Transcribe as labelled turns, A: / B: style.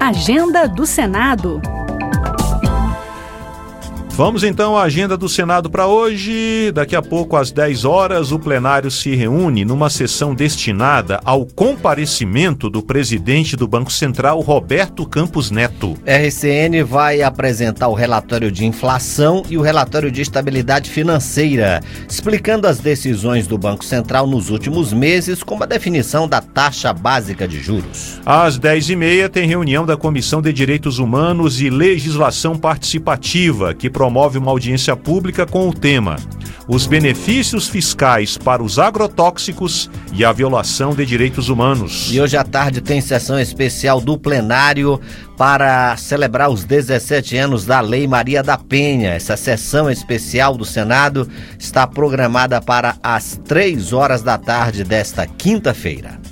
A: Agenda do Senado.
B: Vamos então à agenda do Senado para hoje. Daqui a pouco, às 10 horas, o plenário se reúne numa sessão destinada ao comparecimento do presidente do Banco Central, Roberto Campos Neto.
C: RCN vai apresentar o relatório de inflação e o relatório de estabilidade financeira, explicando as decisões do Banco Central nos últimos meses, como a definição da taxa básica de juros.
B: Às 10h30, tem reunião da Comissão de Direitos Humanos e Legislação Participativa, que promove uma audiência pública com o tema Os benefícios fiscais para os agrotóxicos e a violação de direitos humanos.
C: E hoje à tarde tem sessão especial do plenário para celebrar os 17 anos da Lei Maria da Penha. Essa sessão especial do Senado está programada para as 3 horas da tarde desta quinta-feira.